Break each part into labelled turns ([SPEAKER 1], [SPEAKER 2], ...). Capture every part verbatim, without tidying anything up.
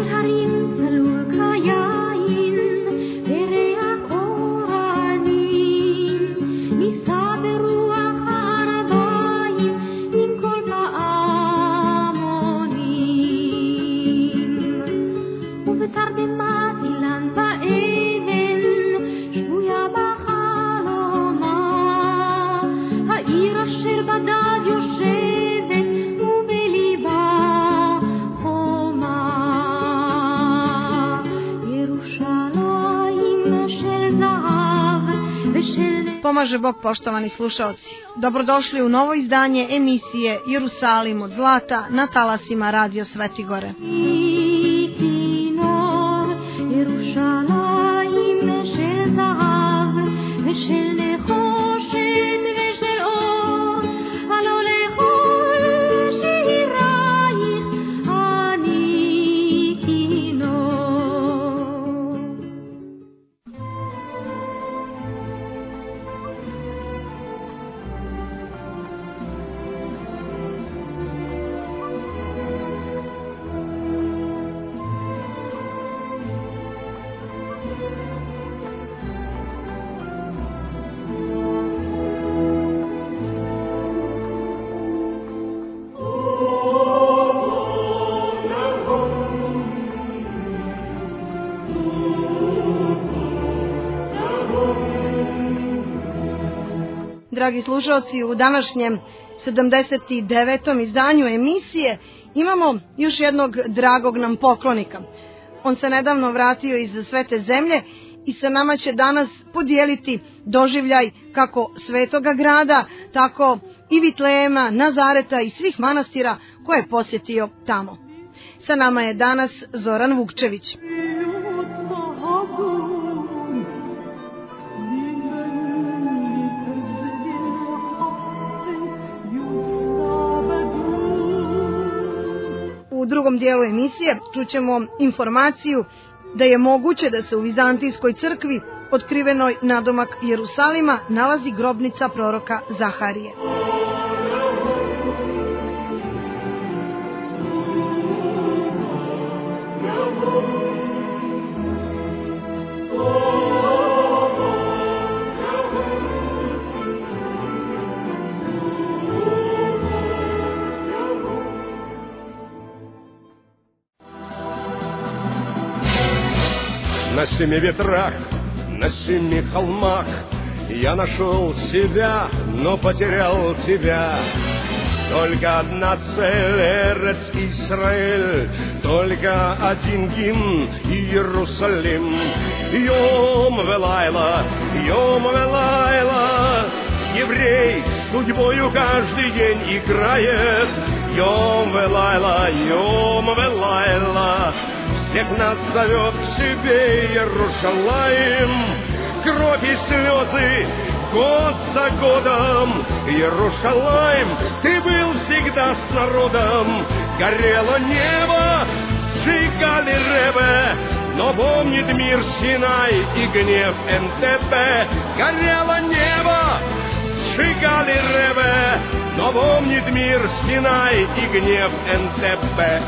[SPEAKER 1] Pomaže Bog, poštovani slušaoci. Dobrodošli u novo izdanje emisije Jerusalim od zlata na talasima Radio Svetigore. Dragi slušalci, u današnjem sedamdeset devetom izdanju emisije imamo još jednog dragog nam poklonika. On se nedavno vratio iz Svete zemlje i sa nama će danas podijeliti doživljaj kako Svetoga grada, tako i Vitlejema, Nazareta i svih manastira koje je posjetio tamo. Sa nama je danas Zoran Vukčević. U drugom dijelu emisije čućemo informaciju da je moguće da se u Vizantijskoj crkvi, otkrivenoj nadomak Jerusalima, nalazi grobnica proroka Zaharije.
[SPEAKER 2] На семи ветрах, на семи холмах я нашел себя, но потерял тебя. Только одна цель, Эрец Исраэль, только один гимн, Иерусалим. Йом Велайла, Йом Велайла, еврей с судьбою каждый день играет. Йом Велайла, Йом Велайла, всех нас зовет к себе Иерушалаим. Кровь и слезы год за годом. Иерушалаим, ты был всегда с народом. Горело небо, сжигали Ребе, но помнит мир Синай и гнев эн тэ пэ. Горело небо, сжигали Ребе, но помнит мир Синай и гнев эн тэ пэ.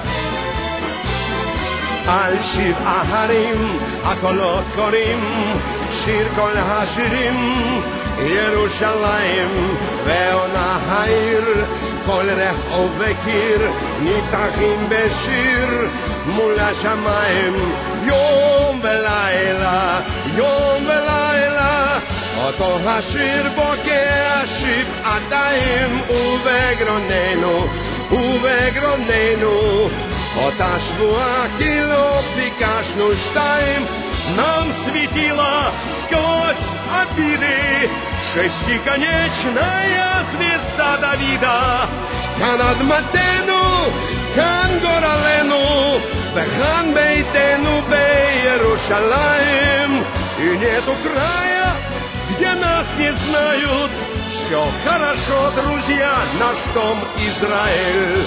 [SPEAKER 2] על שיר ההרים הקולות קוראים, שיר כל השירים ירושלים ועונה העיר, כל רחוב וקיר ניתחים בשיר מול השמיים. יום ולילה, יום ולילה, אותו השיר בוקע שבעתיים, ובגרוננו, ובגרוננו אותה שבועה כי לא ביקשנו שתיים. Нам светила сквозь обиды шестиконечная звезда Давида. כאן אדמתנו, כאן גורלנו, וכאן ביתנו בירושלים. И нету края, где нас не знают. Все хорошо, друзья, наш дом Израиль.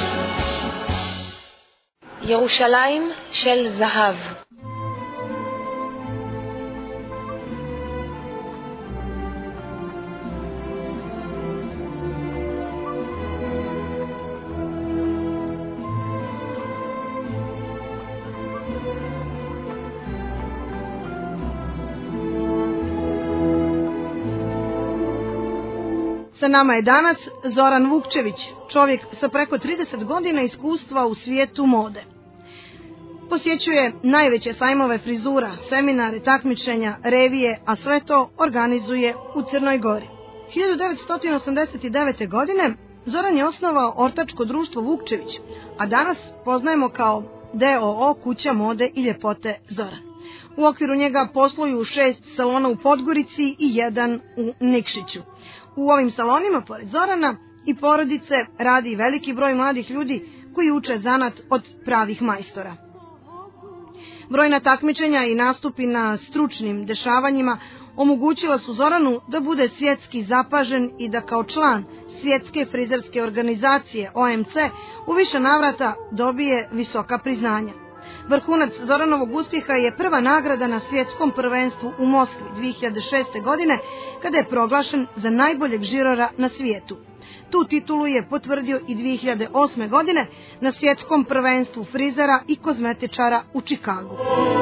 [SPEAKER 3] ירושלים של זהב.
[SPEAKER 1] Sa nama je danas Zoran Vukčević, čovjek sa preko trideset godina iskustva u svijetu mode. Posjećuje najveće sajmove frizura, seminare, takmičenja, revije, a sve to organizuje u Crnoj Gori. hiljadu devetsto osamdeset devete. godine Zoran je osnovao ortačko društvo Vukčević, a danas poznajemo kao D O O Kuća mode i ljepote Zoran. U okviru njega posluju šest salona u Podgorici i jedan u Nikšiću. U ovim salonima, pored Zorana i porodice, radi veliki broj mladih ljudi koji uče zanat od pravih majstora. Brojna takmičenja i nastupi na stručnim dešavanjima omogućila su Zoranu da bude svjetski zapažen i da kao član svjetske frizerske organizacije O M C u više navrata dobije visoka priznanja. Vrhunac Zoranovog uspjeha je prva nagrada na svjetskom prvenstvu u Moskvi dvije hiljade šeste. godine, kada je proglašen za najboljeg žirora na svijetu. Tu titulu je potvrdio i dvije hiljade osme. godine na svjetskom prvenstvu frizera i kozmetičara u Čikagu.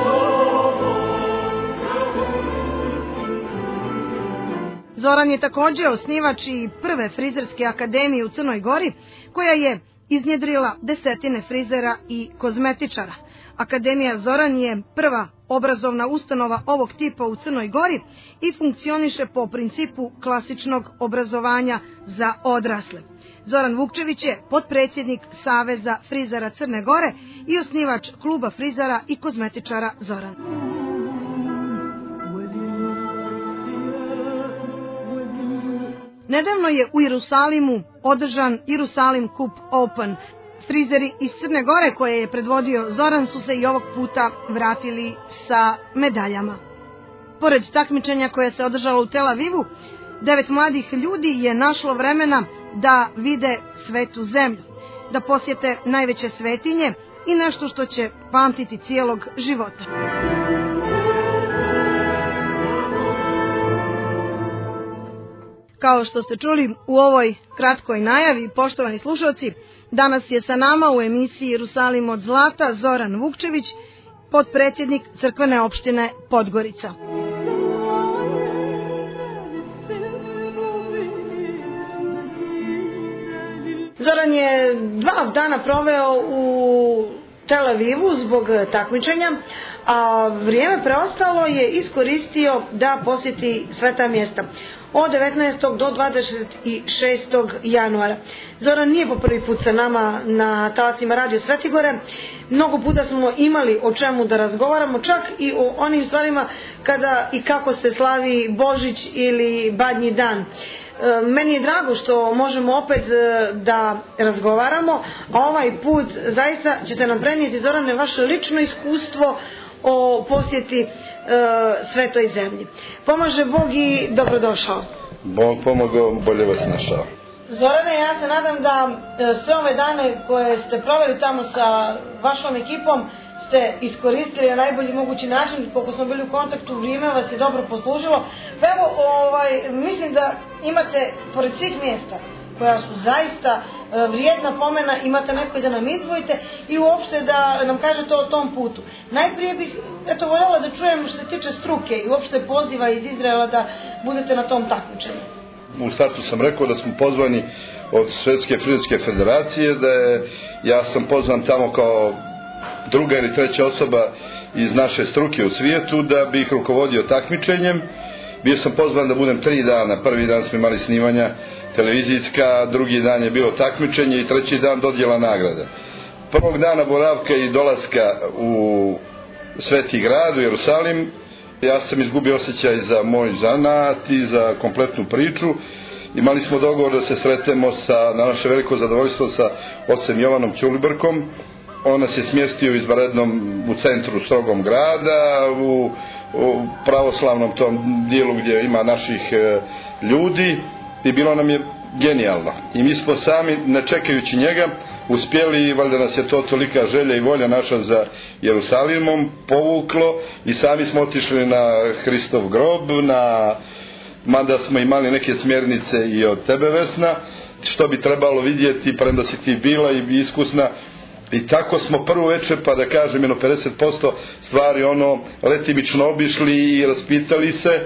[SPEAKER 1] Zoran je također osnivač i prve frizerske akademije u Crnoj Gori, koja je iznjedrila desetine frizera i kozmetičara. Akademija Zoran je prva obrazovna ustanova ovog tipa u Crnoj Gori i funkcioniše po principu klasičnog obrazovanja za odrasle. Zoran Vukčević je potpredsjednik Saveza frizera Crne Gore i osnivač kluba frizera i kozmetičara Zoran. Nedavno je u Jerusalimu održan Jerusalim Cup Open. Frizeri iz Crne Gore koje je predvodio Zoran su se i ovog puta vratili sa medaljama. Pored takmičenja koje se održalo u Tel Avivu, devet mladih ljudi je našlo vremena da vide svetu zemlju, da posjete najveće svetinje i nešto što će pamtiti cijelog života. Kao što ste čuli u ovoj kratkoj najavi, poštovani slušalci, danas je sa nama u emisiji Jerusalim od zlata Zoran Vukčević, potpredsjednik crkvene opštine Podgorica. Zoran je dva dana proveo u Tel Avivu zbog takmičenja, a vrijeme preostalo je iskoristio da posjeti sve ta mjesta. Od devetnaestog do dvadeset šestog januara. Zoran nije po prvi put sa nama na talasima Radio Svetigore. Mnogo puta smo imali o čemu da razgovaramo, čak i o onim stvarima kada i kako se slavi Božić ili Badnji dan. Meni je drago što možemo opet da razgovaramo, a ovaj put zaista ćete nam prenijeti, Zorane, vaše lično iskustvo o posjeti e, svetoj zemlji. Pomaže Bog i dobrodošao.
[SPEAKER 4] Bog pomogao, bolje vas našao.
[SPEAKER 1] Zorane, ja se nadam da e, sve ove dane koje ste proveli tamo sa vašom ekipom ste iskoristili na najbolji mogući način. Koliko smo bili u kontaktu, vrijeme vas je dobro poslužilo. Pa evo, ovaj, mislim da imate, pored svih mjesta koja su zaista vrijedna pomena, imate neko da nam izdvojite i uopšte da nam kažete o tom putu. Najprije bih eto voljela da čujem što se tiče struke i uopšte poziva iz Izraela da budete na tom takmičenju.
[SPEAKER 4] U startu sam rekao da smo pozvani od Svjetske frizerske federacije, da je, ja sam pozvan tamo kao druga ili treća osoba iz naše struke u svijetu da bih rukovodio takmičenjem. Bio sam pozvan da budem tri dana. Prvi dan smo imali snimanja televizijska, drugi dan je bilo takmičenje i treći dan dodjela nagrada. Prvog dana boravka i dolaska u Sveti grad, u Jerusalim, ja sam izgubio osjećaj za moj zanat i za kompletnu priču. Imali smo dogovor da se sretemo sa, na naše veliko zadovoljstvo, sa ocem Jovanom Ćulibrkom. On nas je smjestio izvanrednom u centru strogom grada, u, u pravoslavnom tom dijelu gdje ima naših e, ljudi, i bilo nam je genijalno. I mi smo sami, ne čekajući njega, uspjeli, i valjda nas je to tolika želja i volja naša za Jerusalimom povuklo, i sami smo otišli na Hristov grob, na, mada smo imali neke smjernice i od tebe, Vesna, što bi trebalo vidjeti, premda si ti bila i iskusna. I tako smo prvu večer, pa da kažem, jedno pedeset posto stvari ono letimično obišli i raspitali se,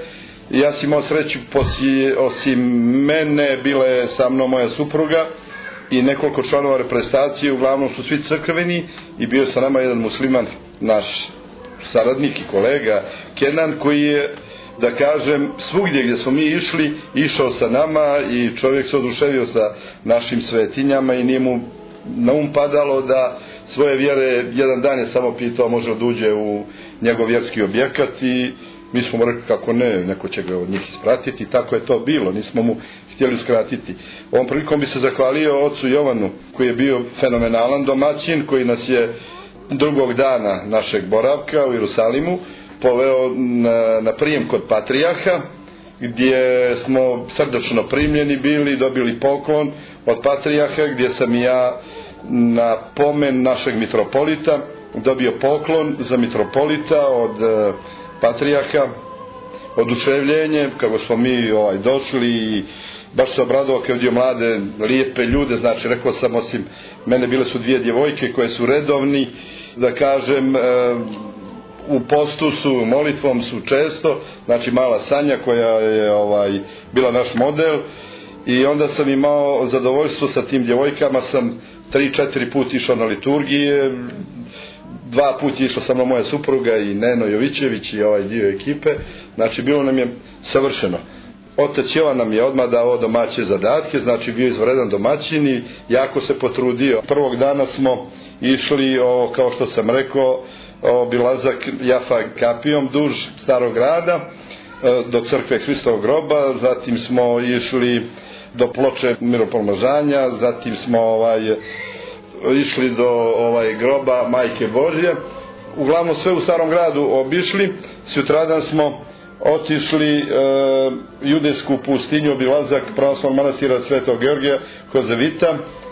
[SPEAKER 4] Ja sam imao sreću, poslije, osim mene, bila je sa mnom moja supruga i nekoliko članova reprezentacije, uglavnom su svi crkveni, i bio sa nama jedan musliman, naš saradnik i kolega Kenan, koji je, da kažem, svugdje gdje smo mi išli, išao sa nama i čovjek se oduševio sa našim svetinjama i nije mu na um padalo da svoje vjere, jedan dan je samo pitao može li da uđe u njegov vjerski objekat i mi smo mu rekli kako ne, neko će ga od njih ispratiti, i tako je to bilo, nismo mu htjeli uskratiti. Ovom prilikom bi se zahvalio ocu Jovanu, koji je bio fenomenalan domaćin, koji nas je drugog dana našeg boravka u Jerusalimu poveo na, na prijem kod patrijarha, gdje smo srdačno primljeni bili, dobili poklon od patrijarha, gdje sam i ja na pomen našeg mitropolita dobio poklon za mitropolita od e, patrijarha, oduševljenje kako smo mi ovaj, došli i baš se obradovao kad vidio mlade, lijepe ljude. Znači, rekao sam, osim mene bile su dvije djevojke koje su redovni, da kažem, e, u postu su, molitvom su često, znači mala Sanja koja je ovaj, bila naš model, i onda sam imao zadovoljstvo sa tim djevojkama, sam tri, četiri put išao na liturgije, dva put je išla sa mnom moja supruga i Neno Jovićević i ovaj dio ekipe, znači bilo nam je savršeno. Otac Jovan nam je odmah dao domaće zadatke, znači bio izvredan domaćin i jako se potrudio. Prvog dana smo išli, o, kao što sam rekao, obilazak Jafa kapijom duž starog grada do crkve Hristovog groba, zatim smo išli do ploče miropomazanja, zatim smo ovaj, išli do ovaj, groba Majke Božje, uglavnom sve u starom gradu obišli. Sutradan smo otišli e, judejsku pustinju, obilazak pravoslavnog manastira Svetog Georgija Hozevita.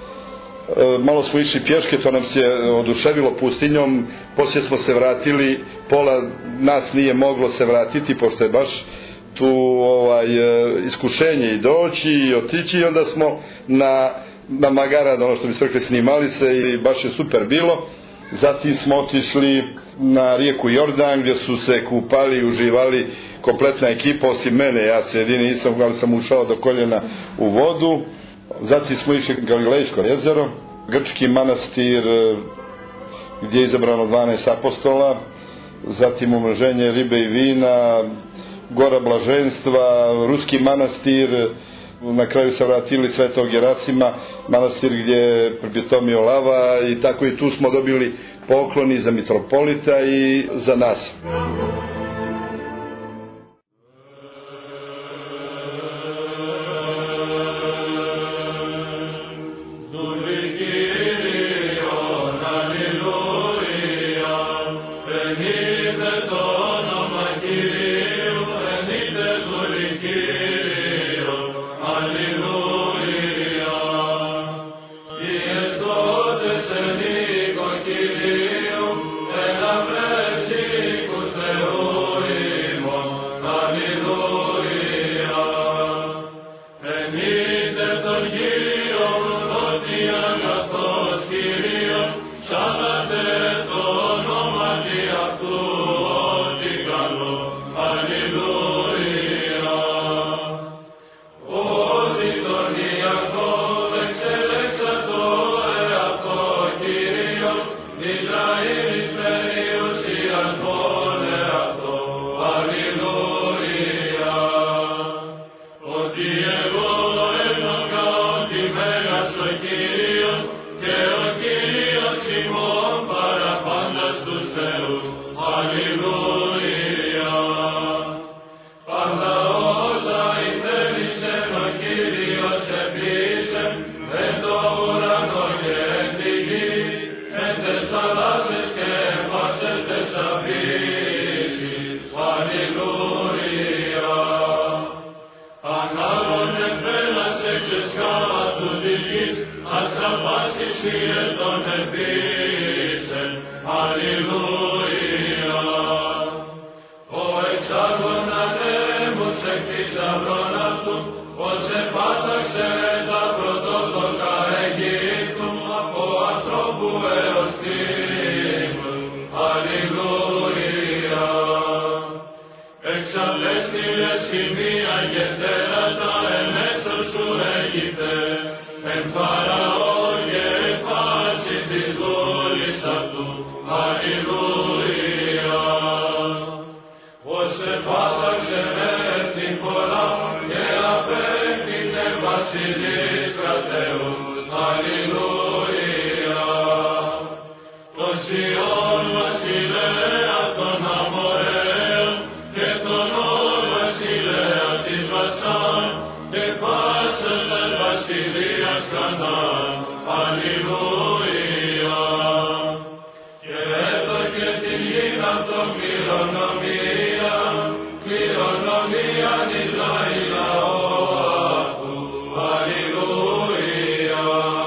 [SPEAKER 4] E, malo smo išli pješke, to nam se oduševilo pustinjom, poslije smo se vratili, pola nas nije moglo se vratiti pošto je baš tu ovaj, iskušenje i doći i otići, i onda smo na, na Magara, ono što bi se rekli, snimali se i baš je super bilo. Zatim smo otišli na rijeku Jordan gdje su se kupali i uživali kompletna ekipa osim mene, ja se jedini nisam, ali sam ušao do koljena u vodu. Zatim smo išli Galilejsko jezero, grčki manastir gdje je izabrano dvanaest apostola, zatim umnoženje ribe i vina, Gora Blaženstva, ruski manastir, na kraju se vratili Svetog Gerasima, manastir gdje je pripitomio lava, i tako i tu smo dobili pokloni za mitropolita i za nas.
[SPEAKER 5] Exaltes σημεία και τέρατα εμέσω σου Αίγυπτε, εν Φαραώ και πάση τη δούλης αυτού. Αλληλούια. Ως επάταξε έθνη πολλά και απέκτηνε βασιλείς κρατέους. Αλληλούια. Τον Σιών βασιλέα των Αμοραίων και τον Ω βασιλέα της Βασάν και πάσας τας βασιλείας Κανaan. Αλληλούια. Και έδωκε την γην αυτόν κληρονομία, κληρονομία Ισραήλ λαό αυτού. Αλληλούια.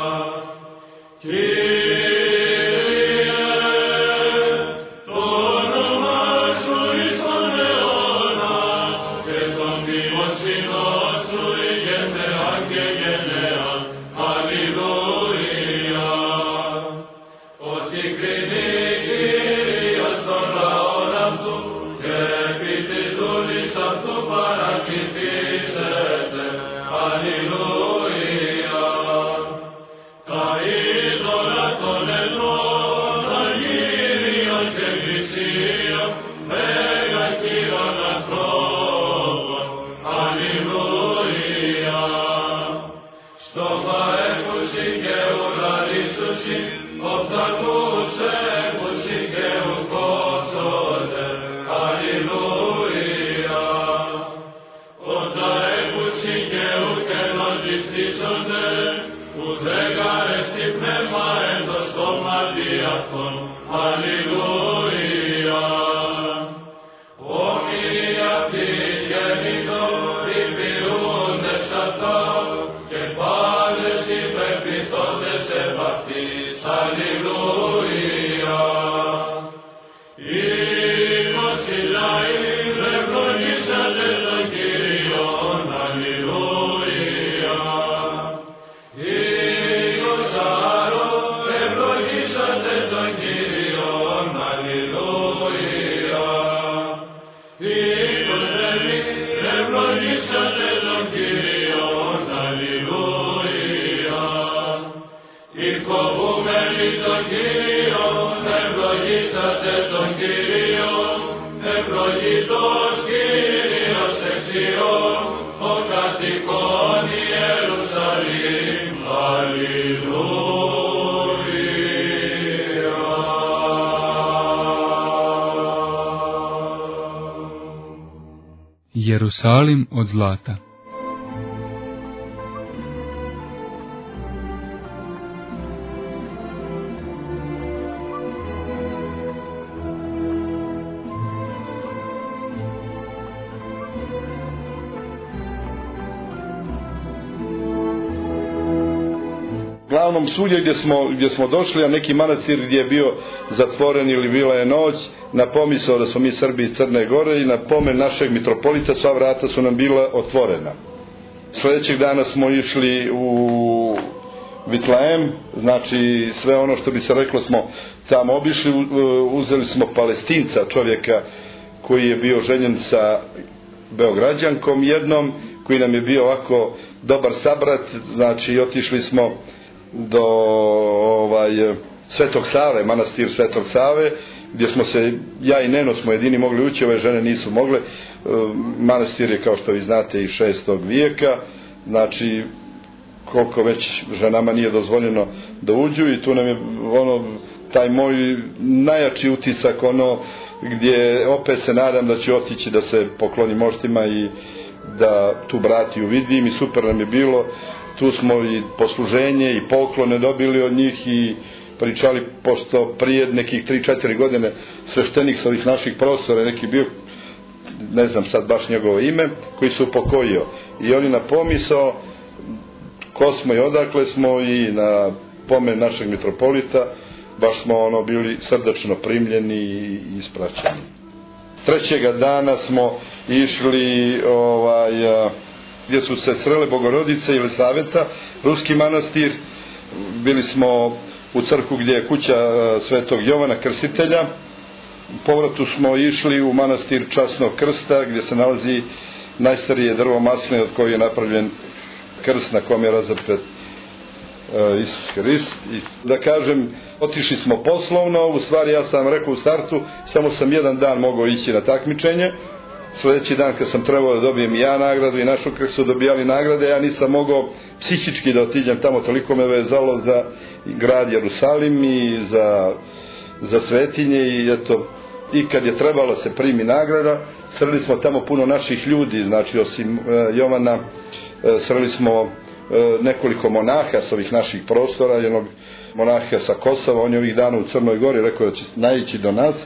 [SPEAKER 6] Jerusalim od zlata.
[SPEAKER 4] Uglavnom svugdje gdje smo, gdje smo došli, a neki manastir gdje je bio zatvoren ili bila je noć, na pomisao da smo mi Srbi i Crne Gore i na pomen našeg mitropolita, sva vrata su nam bila otvorena. Sljedećeg dana smo išli u Vitlaem, znači sve ono što bi se reklo smo tamo obišli, uzeli smo Palestinca, čovjeka koji je bio ženjen sa Beograđankom jednom, koji nam je bio ovako dobar sabrat, znači otišli smo do ovaj, Svetog Save, manastir Svetog Save, gdje smo se, ja i Neno smo jedini mogli ući, ove žene nisu mogle. Manastir je, kao što vi znate, iz šestog vijeka, znači koliko već ženama nije dozvoljeno da uđu, i tu nam je ono, taj moj najjači utisak, ono gdje opet se nadam da ću otići da se poklonim moštima i da tu bratiju vidim, i super nam je bilo. Tu smo i posluženje i poklone dobili od njih i pričali, pošto prije nekih tri četiri godine sveštenik sa ovih naših prostora, neki bio, ne znam sad baš njegovo ime, koji se upokojio, i oni na pomisao ko smo i odakle smo i na pomen našeg mitropolita baš smo ono bili srdačno primljeni i ispraćeni. Trećega dana smo išli ovaj, gdje su se srele Bogorodice i Elisaveta, ruski manastir. Bili smo u crkvu gdje je kuća Svetog Jovana Krstitelja. U povratu smo išli u manastir Časnog Krsta, gdje se nalazi najstarije drvo masline od koje je napravljen krst na kom je razapet uh, Isus Hrist. I da kažem, otišli smo poslovno, u stvari ja sam rekao u startu, samo sam jedan dan mogao ići na takmičenje. Sljedeći dan kad sam trebao da dobijem i ja nagradu i našu kako su dobijali nagrade, ja nisam mogao psihički da otiđem tamo, toliko me vezalo za grad Jerusalim i za, za svetinje i eto, i kad je trebalo se primi nagrada, sreli smo tamo puno naših ljudi, znači osim e, Jovana, e, sreli smo e, nekoliko monaha s ovih naših prostora, jednog monaha sa Kosova, on je ovih dana u Crnoj Gori, rekao da će naići do nas.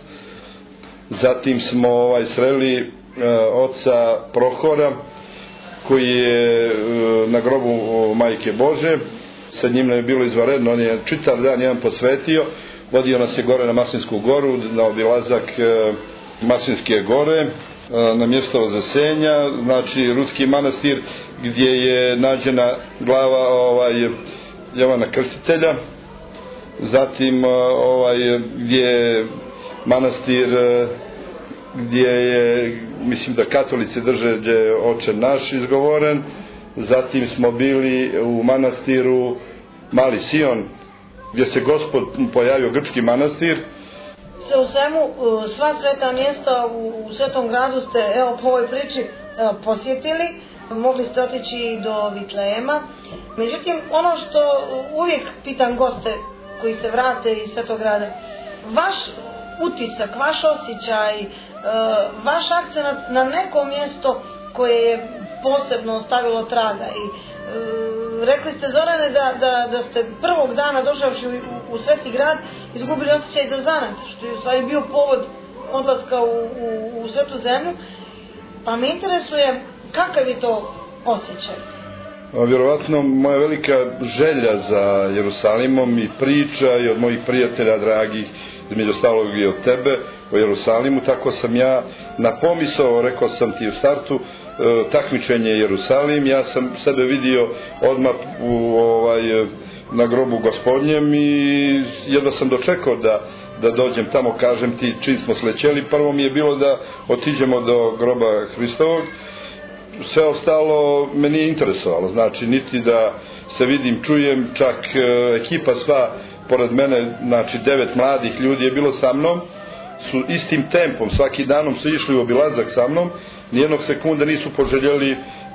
[SPEAKER 4] Zatim smo ovaj, sreli e, oca Prohora, koji je e, na grobu Majke Bože, sa njim je bilo izvanredno, on je čitav dan jedan posvetio, vodio nas je gore na Maslinsku goru, na obilazak e, Maslinske gore, e, na mjesto Vazasenja, znači Ruski manastir gdje je nađena glava ovaj, Jovana Krstitelja, zatim ovaj, gdje je manastir e, gdje je, mislim da katolici drže gdje je Oče naš izgovoren, zatim smo bili u manastiru Mali Sion, gdje se Gospod pojavio, grčki manastir.
[SPEAKER 1] Sve u svemu, sva sveta mjesta u, u Svetom gradu ste, evo po ovoj priči, evo, posjetili, mogli ste otići do Vitlejema. Međutim, ono što uvijek pitam goste koji se vrate iz Svetog grada, vaš utisak, vaš osjećaj, vaš akcent na neko mjesto koje je posebno ostavilo traga i rekli ste, Zorane, da, da, da ste prvog dana došavši u, u, u Sveti grad izgubili osjećaj za zanat, što je u stvari bio povod odlaska u, u, u Svetu zemlju, pa me interesuje kakav je to osjećaj?
[SPEAKER 4] Vjerovatno moja velika želja za Jerusalimom i priča i od mojih prijatelja dragih, između ostalog i od tebe o Jerusalimu, tako sam ja na pomisao, rekao sam ti u startu, takmičenje Jerusalim, ja sam sebe vidio odmah u, ovaj, na grobu Gospodnjem i jedva sam dočekao da, da dođem tamo, kažem ti, čim smo slećeli, prvo mi je bilo da otiđemo do groba Hristovog, sve ostalo me nije interesovalo, znači niti da se vidim, čujem, čak e, ekipa sva pored mene, znači devet mladih ljudi je bilo sa mnom, su istim tempom, svaki danom su išli u obilazak sa mnom, nijednog sekunda nisu poželjeli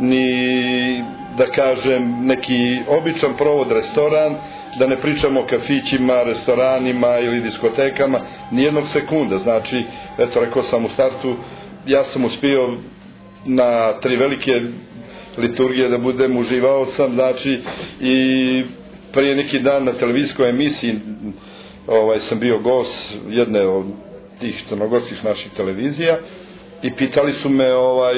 [SPEAKER 4] ni, da kažem, neki običan provod, restoran, da ne pričamo o kafićima, restoranima ili diskotekama, nijednog sekunda, znači, eto, rekao sam u startu, ja sam uspio na tri velike liturgije da budem, uživao sam, znači, i prije neki dan na televizijskoj emisiji ovaj, sam bio gost jedne od tih crnogorskih naših televizija i pitali su me ovaj,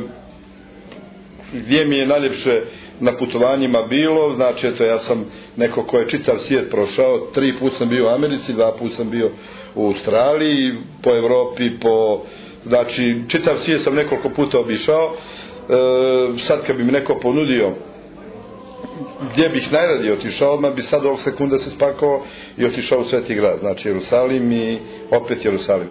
[SPEAKER 4] gdje mi je najljepše na putovanjima bilo, znači eto ja sam neko ko je čitav svijet prošao, tri put sam bio u Americi, dva put sam bio u Australiji, po Evropi, po, znači čitav svijet sam nekoliko puta obišao, e, sad kad bi mi neko ponudio gdje bih najradije otišao, odmah bi sad ovog sekunda se spakao i otišao u Sveti grad, znači Jerusalim i opet Jerusalim.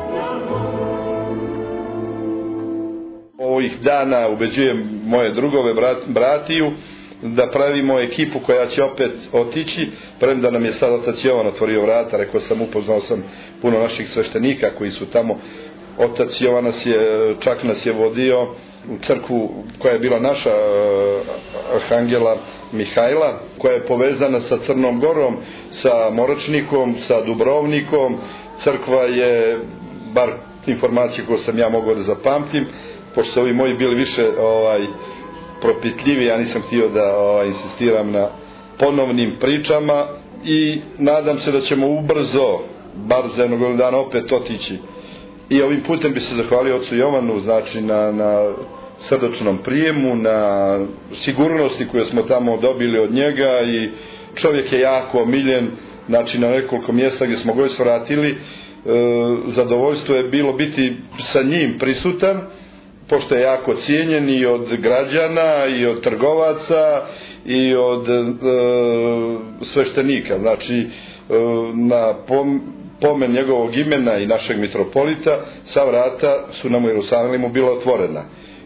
[SPEAKER 4] Ovih dana ubeđujem moje drugove, brat, bratiju, da pravimo ekipu koja će opet otići, premda nam je sad otac Jovan otvorio vrata, rekao sam, upoznao sam puno naših sveštenika koji su tamo, otac Jovan nas je, čak nas je vodio u crkvu koja je bila naša arhangela Mihajla, koja je povezana sa Crnom Gorom, sa Moračnikom, sa Dubrovnikom. Crkva je, bar informacije koje sam ja mogao da zapamtim, pošto su ovi moji bili više ovaj, propitljivi, ja nisam htio da ovaj, insistiram na ponovnim pričama i nadam se da ćemo ubrzo, bar za jednog dana opet otići. I ovim putem bi se zahvalio ocu Jovanu, znači na, na srdačnom prijemu, na sigurnosti koje smo tamo dobili od njega i čovjek je jako omiljen, znači na nekoliko mjesta gdje smo ga svratili, e, zadovoljstvo je bilo biti sa njim prisutan, pošto je jako cijenjen i od građana i od trgovaca i od e, sveštenika, znači e, na pom, pomen njegovog imena i našeg mitropolita, sva vrata su nam u Jerusalimu bila otvorena.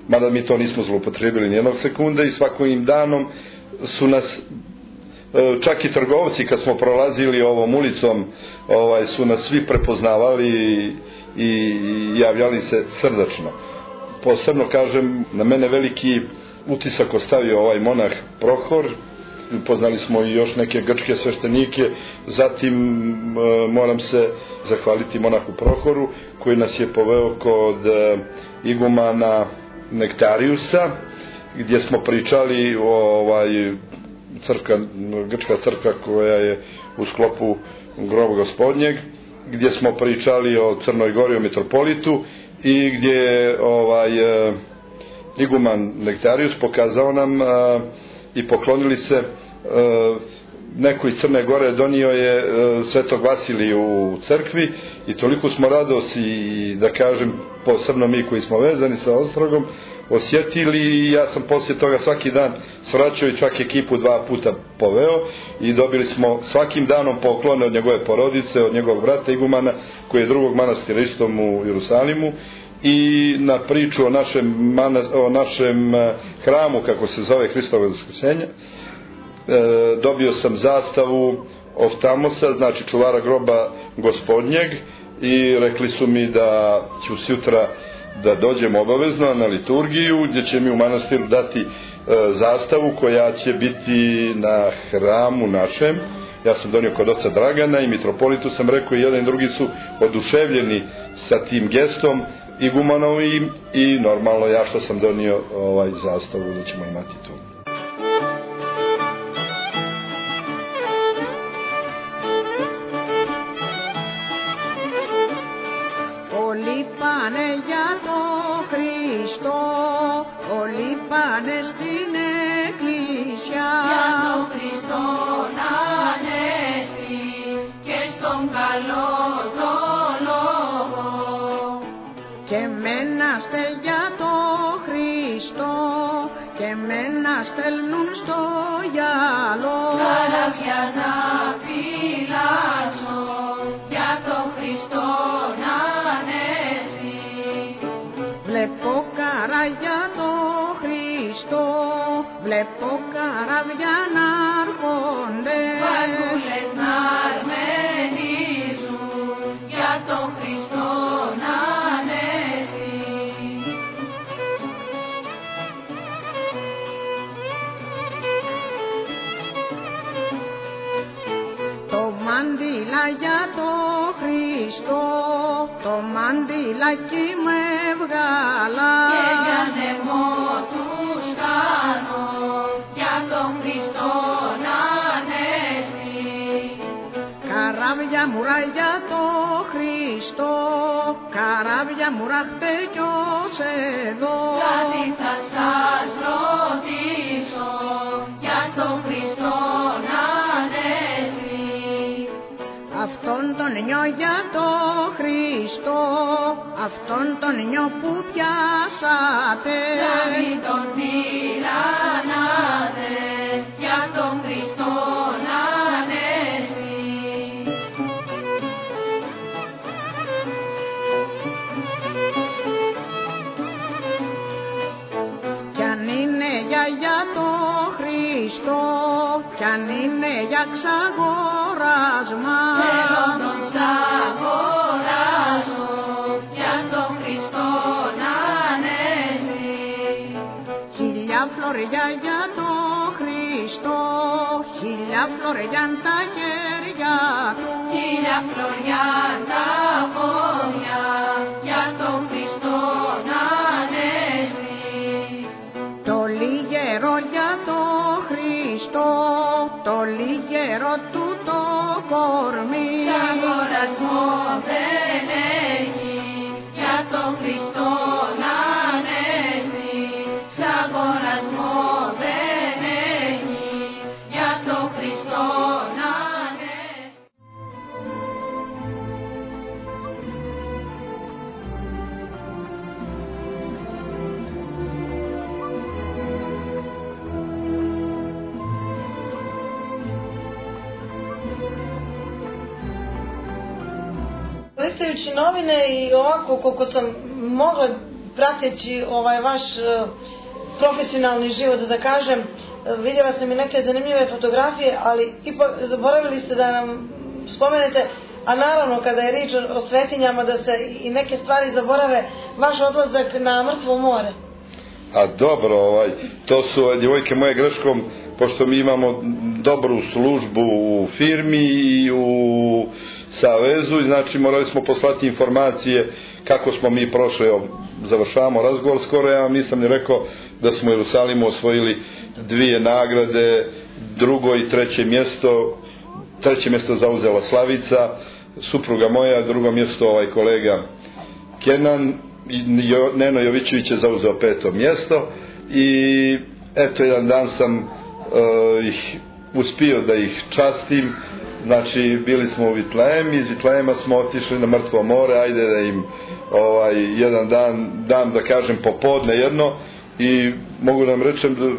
[SPEAKER 4] mada mi to nismo zloupotrijebili nijednog sekunde i svakim danom su nas čak i trgovci kad smo prolazili ovom ulicom ovaj, su nas svi prepoznavali i, i javljali se srdačno. Posebno kažem, na mene veliki utisak ostavio ovaj monah Prohor. Poznali smo i još neke grčke sveštenike. Zatim e, moram se zahvaliti monahu Prohoru koji nas je poveo kod e, igumana Nektariusa, gdje smo pričali o ovaj, crkva, grčka crkva koja je u sklopu groba Gospodnjeg, gdje smo pričali o Crnoj Gori, o mitropolitu i gdje je ovaj, e, iguman Nektarius pokazao nam a, i poklonili se a, neko iz Crne Gore donio je a, Svetog Vasiliju u crkvi i toliko smo radosti i da kažem posebno mi koji smo vezani sa Ostrogom osjetili i ja sam poslije toga svaki dan svraćao i čak ekipu dva puta poveo i dobili smo svakim danom poklone od njegove porodice, od njegovog brata igumana koji je drugog manastira istom u Jerusalimu i na priču o našem, o našem hramu kako se zove Hristovo Vaskrsenje e, dobio sam zastavu Oftamosa, znači čuvara groba Gospodnjeg i rekli su mi da ću sutra da dođem obavezno na liturgiju gdje će mi u manastiru dati e, zastavu koja će biti na hramu našem. Ja sam donio kod oca Dragana i mitropolitu sam rekao i jedan i drugi su oduševljeni sa tim gestom igumanovim i normalno ja što sam donio ovaj zastavu da ćemo imati to.
[SPEAKER 6] Όλοι πάνε για το Χριστό, όλοι πάνε στην Εκκλησιά.
[SPEAKER 7] Για το Χριστό να ανέστη και στον καλό το λόγο.
[SPEAKER 6] Και μέναστε για το Χριστό και μένα στέλνουν στο γυαλό.
[SPEAKER 7] Καράβια να φυλάξω για το Χριστό να ανέστη.
[SPEAKER 6] Βλέπω καράβια το Χριστό, βλέπω καράβια να έρχονται.
[SPEAKER 7] Βαρκούλες να αρμενίζουν για το Χριστό να ανέστη.
[SPEAKER 6] Το μαντήλα για το Χριστό, το μαντήλακι με βγάλα.
[SPEAKER 7] Και για νεμό τους κάνω, για τον Χριστό να ανέστη.
[SPEAKER 6] Καράβια μουρά για το Χριστό, καράβια μουρά χτεκιός εδώ.
[SPEAKER 7] Κάτι θα σας ρωτήσω, για τον Χριστό να ανέστη.
[SPEAKER 6] Αυτόν τον νιώ για το Χριστό, αυτόν τον νιώ που πιάσατε.
[SPEAKER 7] Να μην τον τυραννάτε, για τον Χριστό να ανέστη.
[SPEAKER 6] Κι αν είναι για, για το Χριστό, κι αν είναι για ξαγοράσμα.
[SPEAKER 7] Θέλω τον ξαγοράσω, για τον Χριστό να ανέστη.
[SPEAKER 6] Χίλια φλωριά για το Χριστό, χίλια φλωριά τα χέρια του.
[SPEAKER 7] Χίλια φλωριά τα πόδια, για τον Χριστό να ανέστη.
[SPEAKER 6] Το λιγερό για το Χριστό, το λιγερό του το κορμί.
[SPEAKER 7] Σ' αγορασμό δεν έχει, για τον Χριστό να ανέστη. Σ' αγορασμό δεν έχει, για τον Χριστό να ανέστη.
[SPEAKER 1] Listajući novine i ovako koliko sam mogla prateći ovaj vaš profesionalni život, da kažem, vidjela sam i neke zanimljive fotografije, ali ipak zaboravili ste da nam spomenete, a naravno kada je riječ o svetinjama, da se i neke stvari zaborave, vaš odlazak na Mrtvo more.
[SPEAKER 4] A dobro, ovaj, to su djevojke moje greškom, pošto mi imamo dobru službu u firmi i u savezu, znači morali smo poslati informacije kako smo mi prošli, završavamo razgovor skoro, ja vam nisam ni rekao da smo u Jerusalimu osvojili dvije nagrade, drugo i treće mjesto, treće mjesto zauzela Slavica, supruga moja, drugo mjesto ovaj kolega Kenan, Neno Jovićević je zauzeo peto mjesto i eto jedan dan sam uh, ih uspio da ih častim, znači bili smo u Vitlajem, iz Vitlajema smo otišli na Mrtvo more, ajde da im ovaj, jedan dan dam da kažem popodne jedno i mogu nam rečem da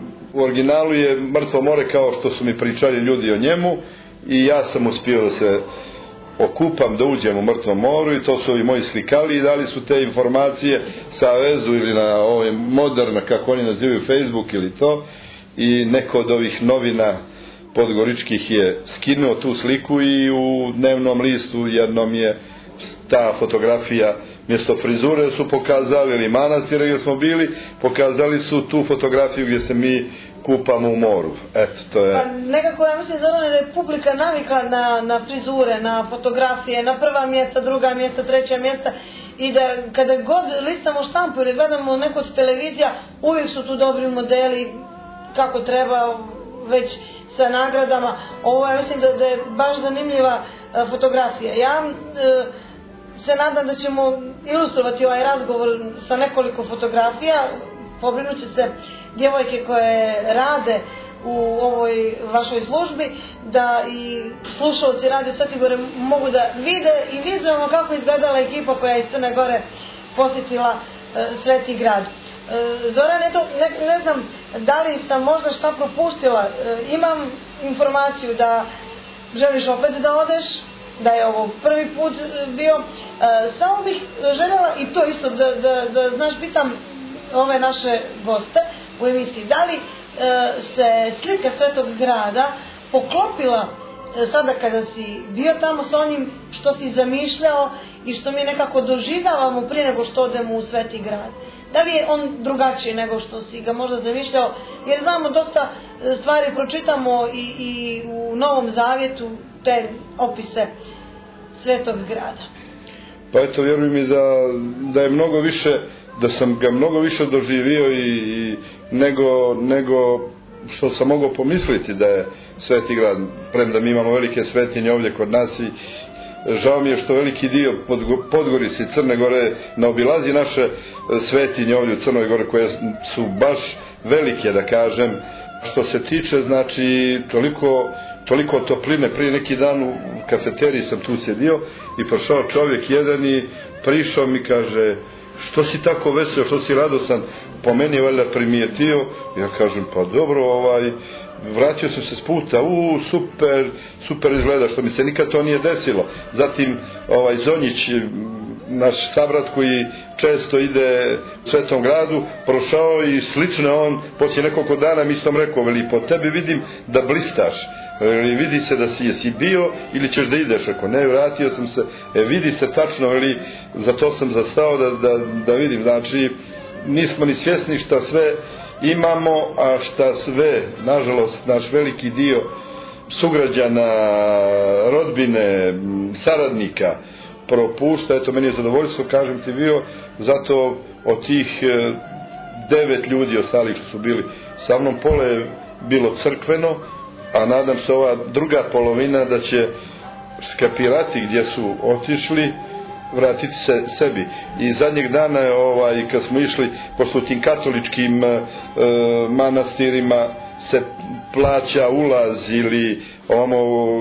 [SPEAKER 4] u originalu je Mrtvo more kao što su mi pričali ljudi o njemu i ja sam uspio da se okupam, da uđem u Mrtvom moru i to su i moji slikali i dali su te informacije Savezu ili na ove moderne, kako oni nazivaju, Facebook ili to, i neko od ovih novina podgoričkih je skinuo tu sliku i u dnevnom listu jednom je ta fotografija mjesto frizure su pokazali, ili manastira gdje smo bili, pokazali su tu fotografiju gdje se mi kupamo u moru. Eto, to je...
[SPEAKER 1] Pa nekako ja mislim, Zorane, da je publika navikla na, na frizure, na fotografije, na prva mjesta, druga mjesta, treća mjesta, i da kada god listamo štampu ili gledamo neko od televizija, uvijek su tu dobri modeli kako treba, već sa nagradama. Ovo ja mislim da, da je baš zanimljiva uh, fotografija. Ja uh, se nadam da ćemo ilustrovati ovaj razgovor sa nekoliko fotografija. Pobrinut će se djevojke koje rade u ovoj vašoj službi, da i slušalci Radio Sveti Gore mogu da vide i vizualno kako izgledala ekipa koja je iz Crne Gore posjetila uh, Sveti grad. Uh, Zoran, eto, ne, ne znam da li sam možda šta propustila. Uh, imam informaciju da želiš opet da odeš, da je ovo prvi put bio. Uh, samo bih željela i to isto da, da, da znaš, pitam ove naše goste u emisiji, da li uh, se slika Svetog grada poklopila uh, sada kada si bio tamo sa onim što si zamišljao i što mi nekako doživljavamo prije nego što odemo u Sveti grad? Da li je on drugačiji nego što si ga možda zamišljao? Jer znamo, dosta stvari pročitamo i, i u Novom Zavjetu, te opise Svetog grada.
[SPEAKER 4] Pa eto, vjerujem mi da, da je mnogo više, da sam ga mnogo više doživio i, i nego, nego što sam mogao pomisliti da je Sveti grad, premda mi imamo velike svetinje ovdje kod nas i žao mi je što veliki dio Podgorice i Crne Gore naobilazi naše svetinje ovdje u Crnoj Gore koje su baš velike, da kažem. Što se tiče, znači, toliko, toliko topline, prije neki dan u kafeteriji sam tu sjedio i prošao čovjek jedan i prišao mi, kaže, što si tako veseo, što si radosan, po meni je valjda primijetio. Ja kažem, pa dobro, ovaj, vratio sam se s puta, u super, super izgleda, što mi se nikad to nije desilo. Zatim ovaj Zonjić, naš sabrat koji često ide u Svetom gradu, prošao i slično on, poslije nekoliko dana mi sam rekao, veli, po tebi vidim da blistaš, veli, vidi se da si jesi bio ili ćeš da ideš, rekao, ne, vratio sam se, e, vidi se tačno, veli, za to sam zastao da, da, da vidim, znači nismo ni svjesni šta sve imamo, a šta sve, nažalost, naš veliki dio sugrađana, rodbine, saradnika propušta. Eto, meni je zadovoljstvo, kažem ti, bio, zato od tih e, devet ljudi ostalih što su bili sa mnom, pola je bilo crkveno, a nadam se ova druga polovina da će skapirati gdje su otišli, vratiti se sebi. I zadnjeg dana, ovaj, kad smo išli, pošto u tim katoličkim e, manastirima se plaća ulaz ili ovamo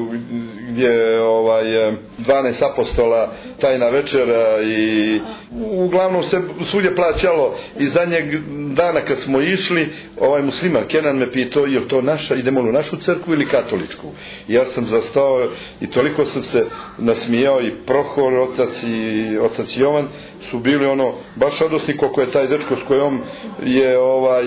[SPEAKER 4] gdje ovaj dvanaest apostola tajna večera i uglavnom se svugdje plaćalo i zadnjeg dana kad smo išli ovaj musliman Kenan me pitao je li to naša, idemo li u našu crkvu ili katoličku. Ja sam zastao i toliko sam se nasmijao i Prohor, otac i otac Jovan su bili ono baš radosni koliko je taj dečko s kojom je ovaj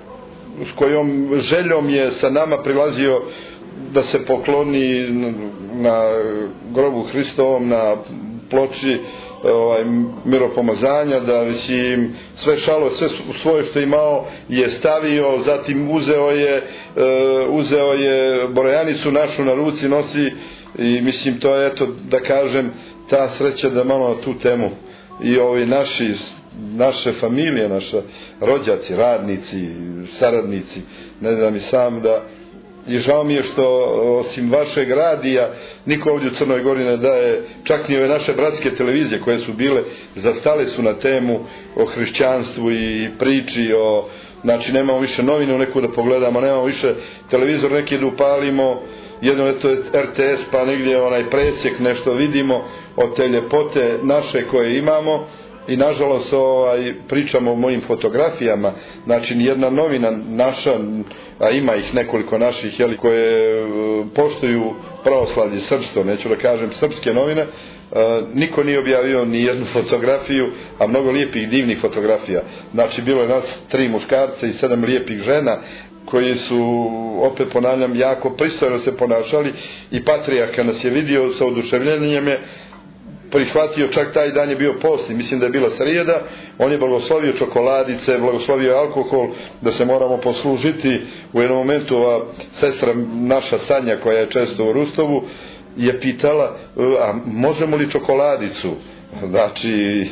[SPEAKER 4] s kojom željom je sa nama prilazio da se pokloni na grobu Hristovom, na ploči ovaj, miropomazanja, da mislim, sve šalo, sve svoje što je imao je stavio, zatim uzeo je uh, uzeo je brojanicu našu na ruci nosi i mislim to je eto da kažem ta sreća da malo na tu temu i ovi naši naše familije, naše rođaci, radnici, saradnici, ne znam i sam da i žao mi je što osim vašeg radija niko ovdje u Crnoj Gori ne daje, čak ni ove naše bratske televizije koje su bile, zastale su na temu o hrišćanstvu i priči o, znači nemamo više novine u neku da pogledamo, nemamo više televizor neki da upalimo, jedno je to R T S pa negdje onaj presjek nešto vidimo od te ljepote naše koje imamo. I nažalost ovaj, pričamo o mojim fotografijama, znači nijedna novina naša, a ima ih nekoliko naših jeli, koje uh, poštuju pravoslavlje, srpstvo, neću da kažem srpske novine, uh, niko nije objavio ni jednu fotografiju, a mnogo lijepih divnih fotografija. Znači bilo je nas tri muškarca i sedam lijepih žena koji su, opet ponavljam, jako pristojno se ponašali i patrijarh nas je vidio sa oduševljenjem je prihvatio, čak taj dan je bio post, mislim da je bila srijeda, on je blagoslovio čokoladice, blagoslovio alkohol, da se moramo poslužiti. U jednom momentu ova sestra naša Sanja koja je često u Rustovu je pitala, a možemo li čokoladicu? Znači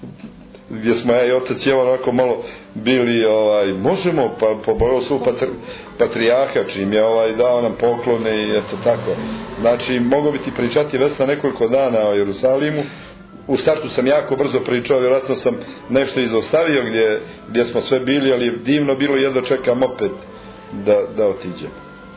[SPEAKER 4] gdje smo ja i otac Jovan onako malo bili, ovaj, možemo, pa po bojoslovu patrijarha čim je ovaj, dao nam poklone i eto tako. Znači mogu bi ti pričati Vesna nekoliko dana o Jerusalimu. U startu sam jako brzo pričao, vjerojatno sam nešto izostavio gdje, gdje smo sve bili, ali je divno bilo, jedno čekam opet da, da otiđem.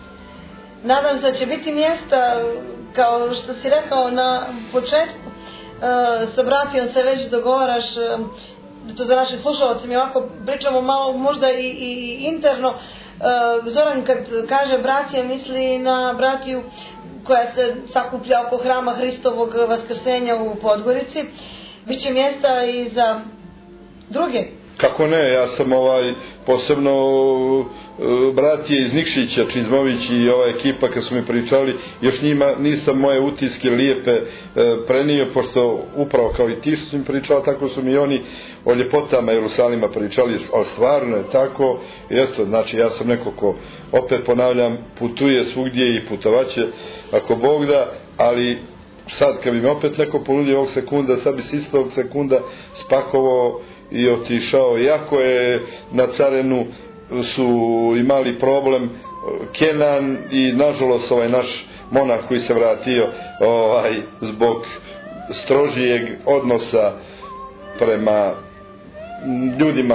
[SPEAKER 1] Nadam se da će biti mjesta, kao što si rekao na početku, Uh, sa bratijom se već dogovaraš, uh, to za naše slušalce mi ovako pričamo malo možda i, i interno. Uh, Zoran kad kaže bratija misli na bratiju koja se sakuplja oko hrama Hristovog vaskrsenja u Podgorici. Biće mjesta i za druge.
[SPEAKER 4] Kako ne, ja sam ovaj posebno uh, bratije iz Nikšića, Čizmović i ova ekipa kad su mi pričali, još njima nisam moje utiske lijepe uh, prenio, pošto upravo kao i ti što su mi pričali, tako su mi oni o ljepotama Jerusalima pričali, ali stvarno je tako. I eto, znači ja sam neko ko, opet ponavljam, putuje svugdje i putovaće ako Bog da, ali sad kad bi me opet neko ponudio ovog sekunda, sad bi se isto ovog sekunda spakovao i otišao, iako je na carenu su imali problem Kenan i nažalost ovaj naš monah koji se vratio ovaj, zbog strožijeg odnosa prema ljudima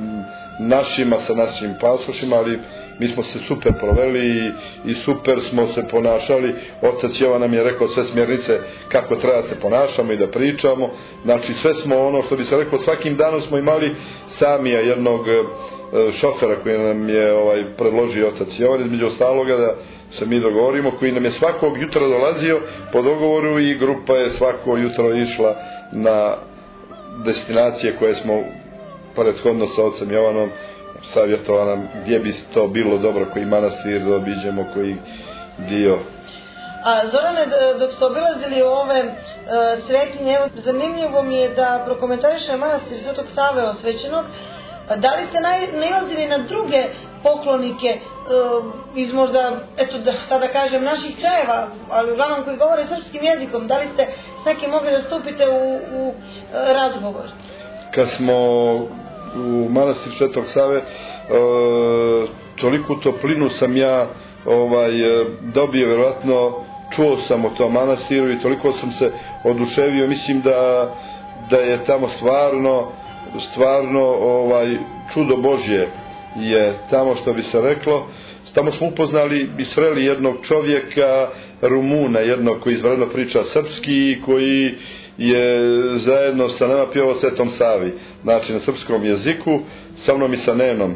[SPEAKER 4] našima sa našim pasošima, ali mi smo se super proveli i, i super smo se ponašali. Otac Jovan nam je rekao sve smjernice kako treba se ponašamo i da pričamo. Znači sve smo ono što bi se rekao, svakim danom smo imali Samija, jednog šofera koji nam je ovaj, predložio otac Jovan, između ostaloga da se mi dogovorimo, koji nam je svakog jutra dolazio po dogovoru i grupa je svako jutro išla na destinacije koje smo prethodno sa ocem Jovanom savjetovao nam gdje bi to bilo dobro, koji manastir da obiđemo, koji dio.
[SPEAKER 1] A Zorane, dok ste obilazili ove uh, svetinje, evo, zanimljivo mi je da prokomentariše manastir Svetog Save osvećenog. Da li ste nailazili na druge poklonike uh, iz možda, eto da sada kažem, naših krajeva, ali uglavnom koji govore srpskim jezikom? Da li ste s nekim mogli da stupite u, u uh, razgovor?
[SPEAKER 4] Kad smo u manastir Svetog Save, e, toliku toplinu sam ja ovaj, dobio, vjerojatno čuo sam o tom manastiru i toliko sam se oduševio, mislim da, da je tamo stvarno stvarno ovaj, čudo Božje je tamo, što bi se reklo. Tamo smo upoznali i sreli jednog čovjeka, Rumuna, jednog koji izvanredno priča srpski i koji je zajedno sa nama pjevao Svetom Savi, znači na srpskom jeziku, sa mnom i sa Nenom.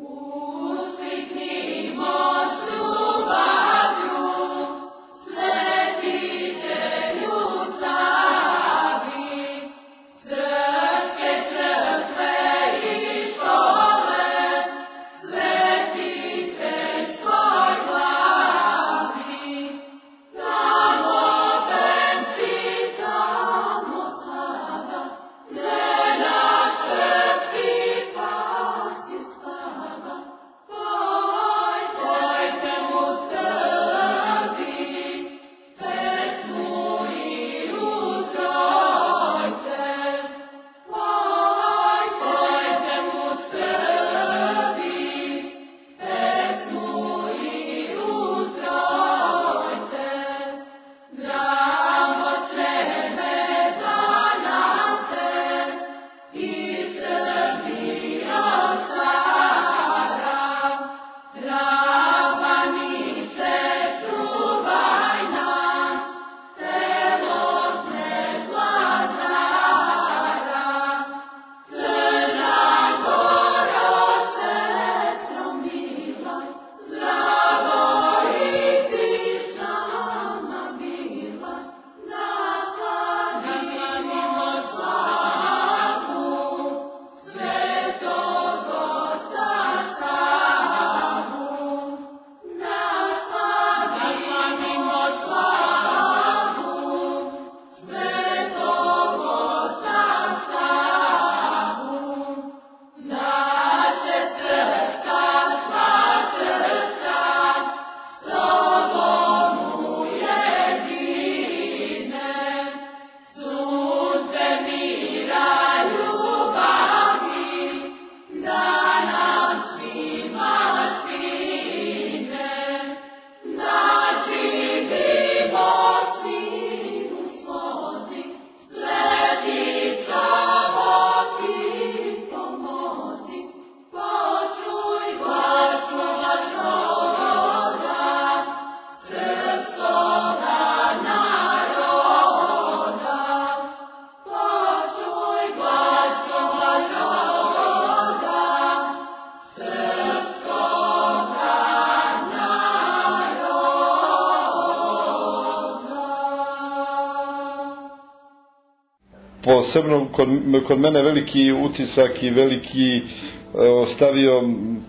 [SPEAKER 4] Posebno kod, kod mene veliki utisak i veliki uh, ostavio uh,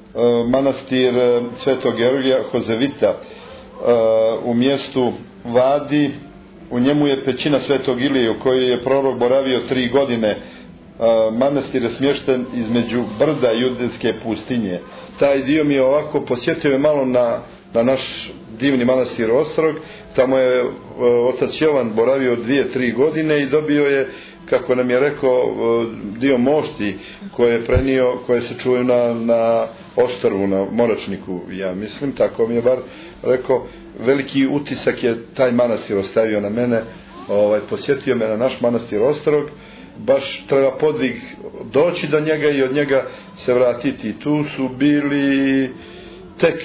[SPEAKER 4] manastir uh, Svetog Georgija Hozevita uh, u mjestu Vadi. U njemu je pećina Svetog Ilije u kojoj je prorok boravio tri godine. Uh, manastir je smješten između brda i Judejske pustinje. Taj dio mi je ovako posjetio je malo na, na naš divni manastir Ostrog. Tamo je uh, otac Jovan boravio dvije, tri godine i dobio je, kako nam je rekao, dio mošti koje je prenio, koje se čuju na, na Ostrvu, na Moračniku, ja mislim, tako mi je bar rekao. Veliki utisak je taj manastir ostavio na mene, ovaj, posjetio me na naš manastir Ostrog, baš treba podvig doći do njega i od njega se vratiti. Tu su bili tek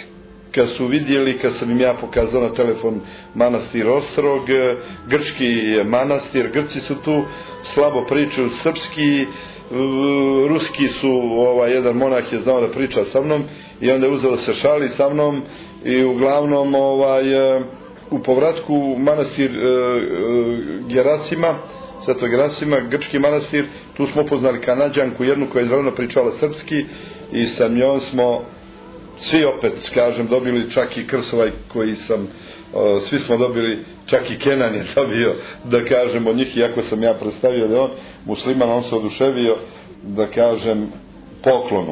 [SPEAKER 4] kad su vidjeli, kad sam im ja pokazao na telefon manastir Ostrog, grčki manastir, Grci su tu, slabo pričaju srpski, ruski su, ovaj, jedan monah je znao da priča sa mnom i onda je uzeo da se šali sa mnom i uglavnom ovaj, u povratku manastir Gerasima, Svetog Gerasima, grčki manastir, tu smo upoznali Kanadžanku, jednu koja je izvrano pričala srpski i sa njom smo svi opet, kažem, dobili čak i krst ovaj koji sam, o, svi smo dobili, čak i Kenan je dobio, da kažem, od njih, iako sam ja predstavio da je on musliman, on se oduševio, da kažem, poklonu.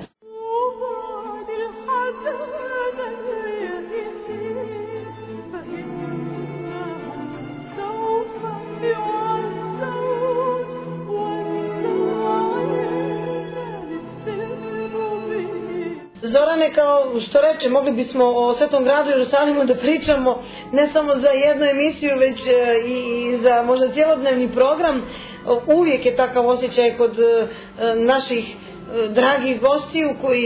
[SPEAKER 1] Zorane, kao što reče, mogli bismo o Svetom gradu Jerusalimu da pričamo ne samo za jednu emisiju, već i za možda cjelodnevni program. Uvijek je takav osjećaj kod naših dragih gostiju koji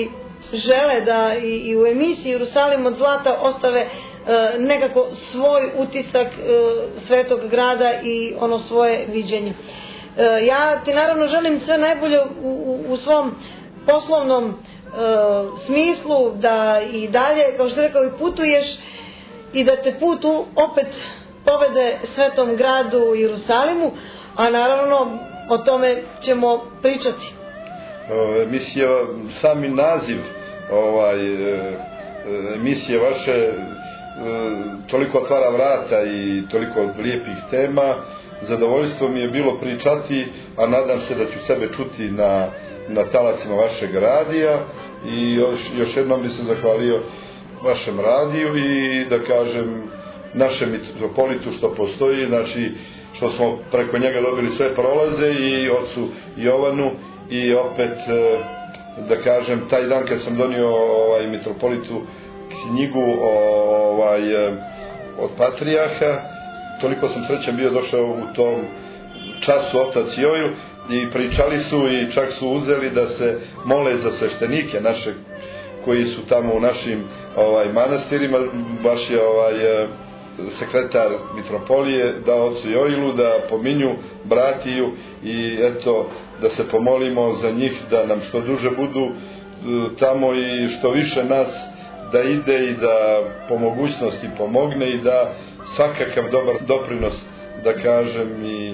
[SPEAKER 1] žele da i, i u emisiji Jerusalim od zlata ostave e, nekako svoj utisak e, svetog grada i ono svoje viđenje. E, ja ti naravno želim sve najbolje u, u, u svom poslovnom e, smislu, da i dalje, kao što rekao, i putuješ i da te put opet povede svetom gradu Jerusalimu, a naravno o tome ćemo pričati.
[SPEAKER 4] Emisija, sami naziv ovaj, emisije vaše toliko otvara vrata i toliko lijepih tema. Zadovoljstvo mi je bilo pričati, a nadam se da ću sebe čuti na, na talasima vašeg radija i još, još jednom bi se zahvalio vašem radiju i da kažem našem mitropolitu što postoji, znači što smo preko njega dobili sve prolaze, i ocu Jovanu, i opet da kažem taj dan kad sam donio ovaj mitropolitu knjigu ovaj od patrijarha, toliko sam srećan bio došao u tom času otac Joju i pričali su i čak su uzeli da se mole za sveštenike naše koji su tamo u našim ovaj manastirima. Baš je ovaj sekretar mitropolije dao ocu Joilu da pominju bratiju i eto da se pomolimo za njih da nam što duže budu tamo i što više nas da ide i da po mogućnosti pomogne i da svakakav dobar doprinos da kažem i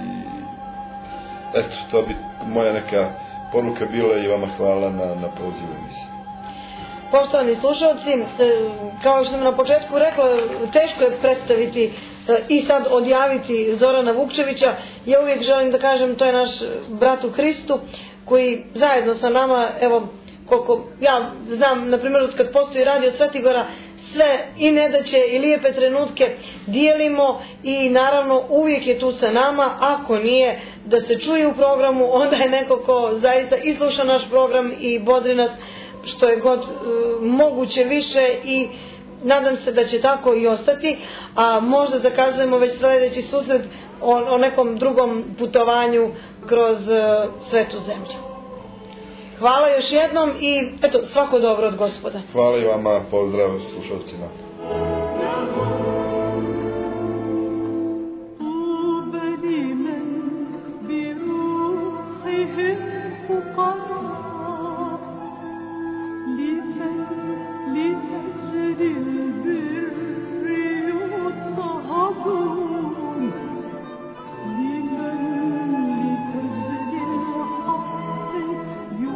[SPEAKER 4] eto to bi moja neka poruka bila i vama hvala na, na pozivu emisije.
[SPEAKER 1] Poštovani slušalci, kao što sam na početku rekla, teško je predstaviti i sad odjaviti Zorana Vukčevića. Ja uvijek želim da kažem, to je naš brat u Hristu koji zajedno sa nama, evo koliko ja znam, na primjer kad postoji radio Svetigora, sve i nedaće i lijepe trenutke dijelimo i naravno uvijek je tu sa nama. Ako nije da se čuje u programu, onda je neko ko zaista isluša naš program i bodri nas što je god uh, moguće više i nadam se da će tako i ostati, a možda zakazujemo već sljedeći susret o, o nekom drugom putovanju kroz uh, svetu zemlju. Hvala još jednom i eto, svako dobro od Gospoda.
[SPEAKER 4] Hvala i vama, pozdrav slušalcima.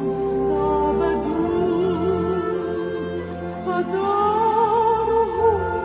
[SPEAKER 7] Adoro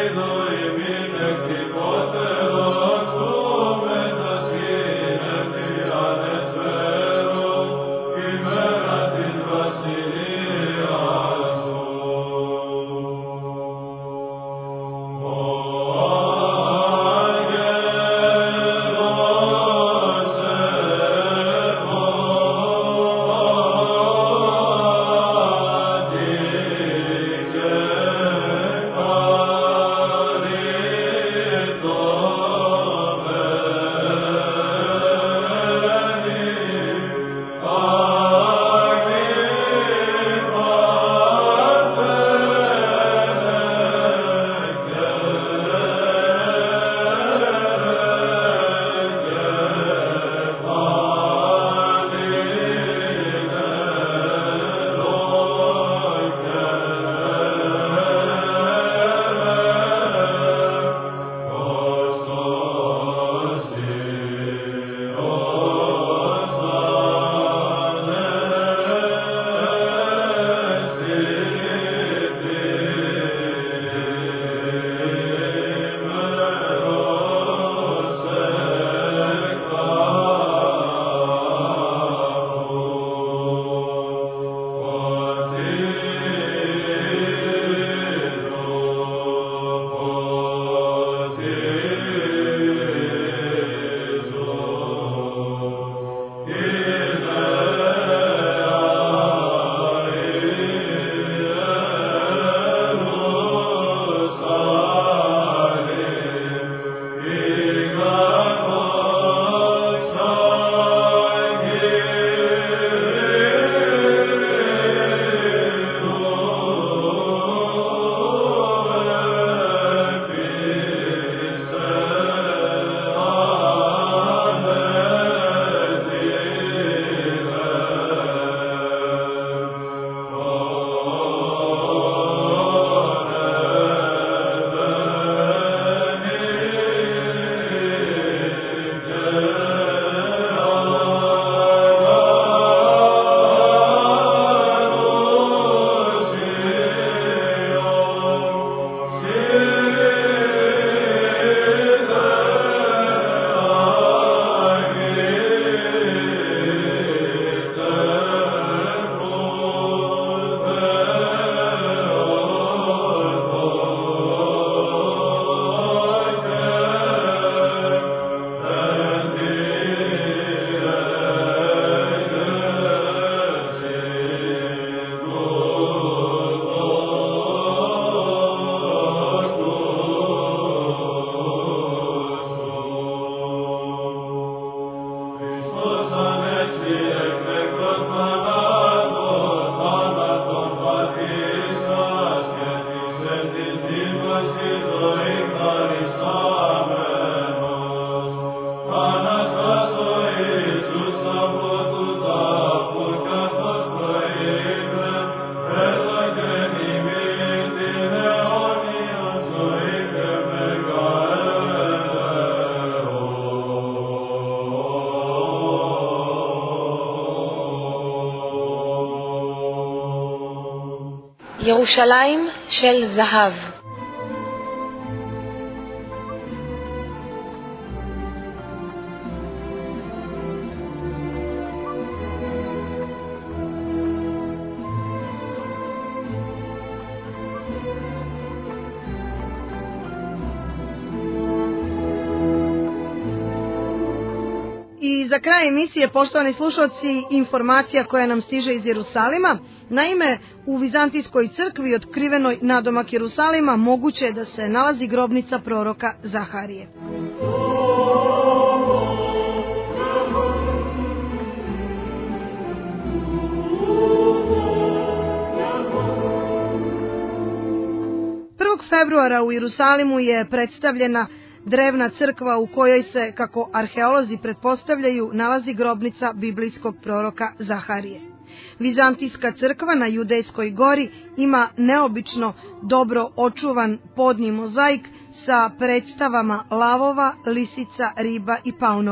[SPEAKER 3] ירושלים של זהב.
[SPEAKER 1] I za kraj emisije, poštovani slušalci, informacija koja nam stiže iz Jerusalima. Naime, u Vizantijskoj crkvi otkrivenoj nadomak Jerusalima moguće je da se nalazi grobnica proroka Zaharije. prvog februara u Jerusalimu je predstavljena drevna crkva u kojoj se, kako arheolozi pretpostavljaju, nalazi grobnica biblijskog proroka Zaharije. Vizantijska crkva na Judejskoj gori ima neobično dobro očuvan podni mozaik sa predstavama lavova, lisica, riba i paunova.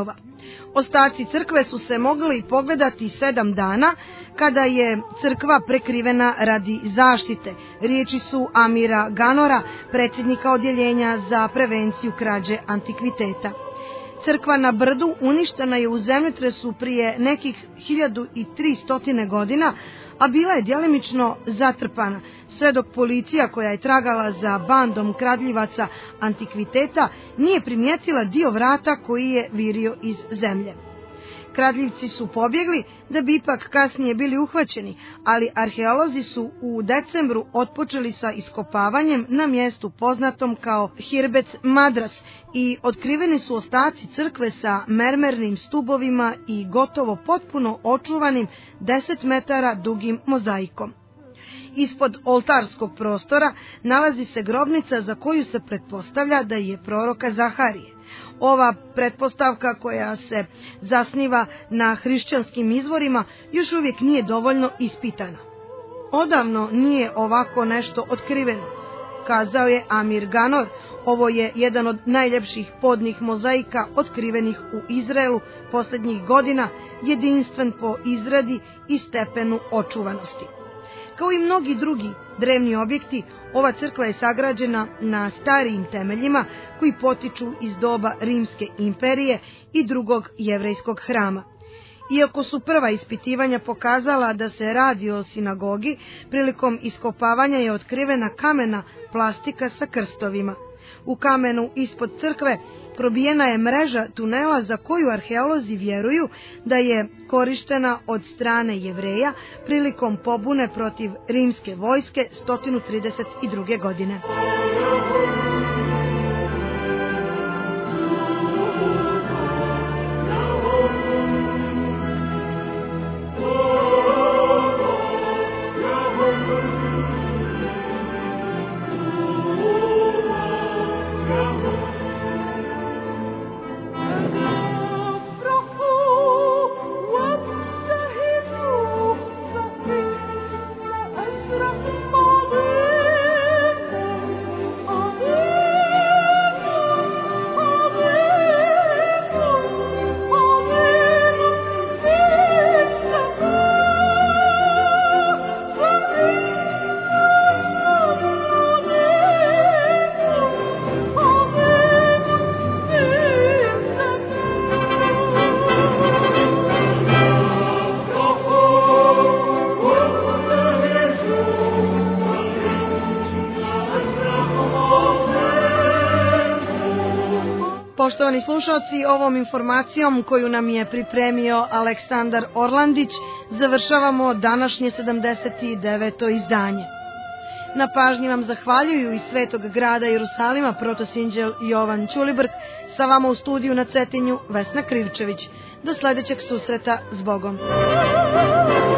[SPEAKER 1] Ostaci crkve su se mogli pogledati sedam dana, kada je crkva prekrivena radi zaštite. Riječi su Amira Ganora, predsjednika odjeljenja za prevenciju krađe antikviteta. Crkva na brdu uništena je u zemljotresu prije nekih hiljadu tristo godina, a bila je djelimično zatrpana, sve dok policija koja je tragala za bandom kradljivaca antikviteta nije primijetila dio vrata koji je virio iz zemlje. Kradljivci su pobjegli da bi ipak kasnije bili uhvaćeni, ali arheolozi su u decembru otpočeli sa iskopavanjem na mjestu poznatom kao Hirbet Madras i otkriveni su ostaci crkve sa mermernim stubovima i gotovo potpuno očuvanim deset metara dugim mozaikom. Ispod oltarskog prostora nalazi se grobnica za koju se pretpostavlja da je proroka Zaharije. Ova pretpostavka, koja se zasniva na hrišćanskim izvorima, još uvijek nije dovoljno ispitana. Odavno nije ovako nešto otkriveno, kazao je Amir Ganor. Ovo je jedan od najljepših podnih mozaika otkrivenih u Izraelu posljednjih godina, jedinstven po izradi i stepenu očuvanosti. Kao i mnogi drugi drevni objekti, ova crkva je sagrađena na starijim temeljima koji potiču iz doba Rimske imperije i drugog jevrejskog hrama. Iako su prva ispitivanja pokazala da se radi o sinagogi, prilikom iskopavanja je otkrivena kamena plastika sa krstovima. U kamenu ispod crkve probijena je mreža tunela za koju arheolozi vjeruju da je korištena od strane Jevreja prilikom pobune protiv rimske vojske sto trideset druge. godine. Poštovani slušalci, ovom informacijom koju nam je pripremio Aleksandar Orlandić završavamo današnje sedamdeset deveto izdanje. Na pažnji vam zahvaljuju iz Svetog grada Jerusalima protosinđel Jovan Ćulibrk, sa vama u studiju na Cetinju Vesna Krivčević. Do sljedećeg susreta, s Bogom.